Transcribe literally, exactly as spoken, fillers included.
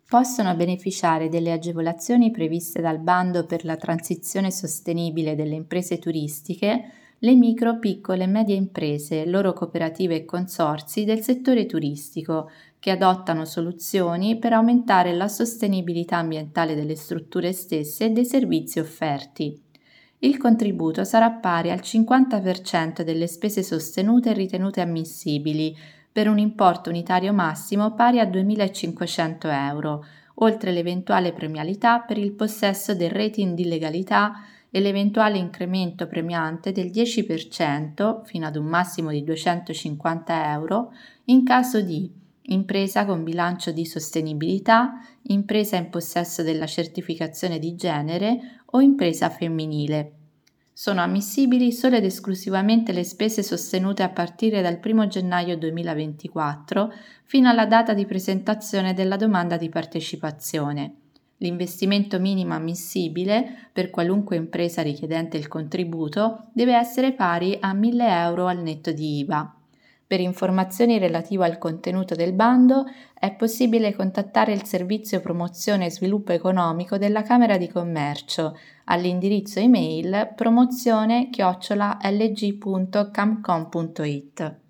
Possono beneficiare delle agevolazioni previste dal bando per la transizione sostenibile delle imprese turistiche le micro, piccole e medie imprese, loro cooperative e consorzi del settore turistico, che adottano soluzioni per aumentare la sostenibilità ambientale delle strutture stesse e dei servizi offerti. Il contributo sarà pari al cinquanta per cento delle spese sostenute e ritenute ammissibili, per un importo unitario massimo pari a duemilacinquecento euro, oltre l'eventuale premialità per il possesso del rating di legalità e l'eventuale incremento premiante del dieci per cento fino ad un massimo di duecentocinquanta euro in caso di impresa con bilancio di sostenibilità, impresa in possesso della certificazione di genere o impresa femminile. Sono ammissibili solo ed esclusivamente le spese sostenute a partire dal primo gennaio duemilaventiquattro fino alla data di presentazione della domanda di partecipazione. L'investimento minimo ammissibile per qualunque impresa richiedente il contributo deve essere pari a mille euro al netto di I V A. Per informazioni relative al contenuto del bando è possibile contattare il Servizio Promozione e Sviluppo Economico della Camera di Commercio all'indirizzo email promozione chiocciola l g punto camcom punto it.